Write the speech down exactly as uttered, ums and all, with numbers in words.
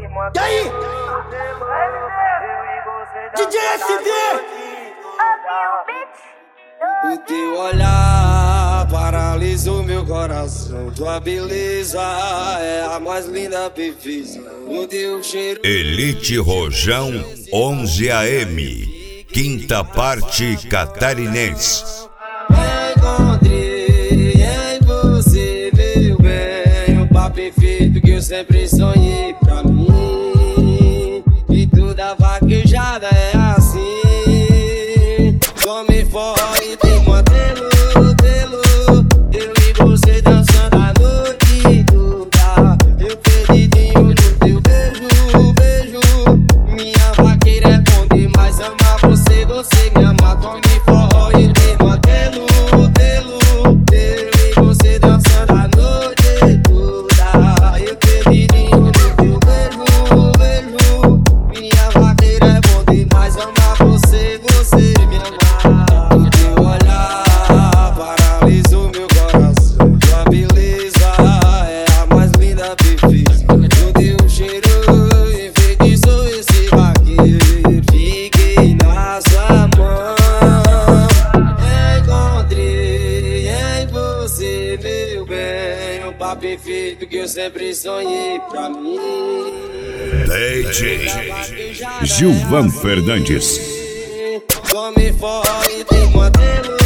E aí? D J S D! O teu olhar paralisa o meu coração. Tua beleza é a mais linda perfeição. O teu cheiro. Elite Rojão onze A M, quinta parte catarinense. Encontrei em você, meu bem, o par perfeito que eu sempre sonhei pra mim. E toda vaquejada é assim. Come fora e tem modelo, modelo. Eu e você dançando a noite toda. Eu perdidinho no teu beijo, beijo. Minha vaqueira é bom demais, amar você, você me ama. Come fora e tem modelo, modelo. Eu e você dançando a noite toda. Eu perdidinho no teu beijo, beijo. Minha vaqueira é bom demais, amar você, você me ama. Perfeito que eu sempre sonhei pra mim. D J Gilvan Fernandes. Come fora e tem modelo.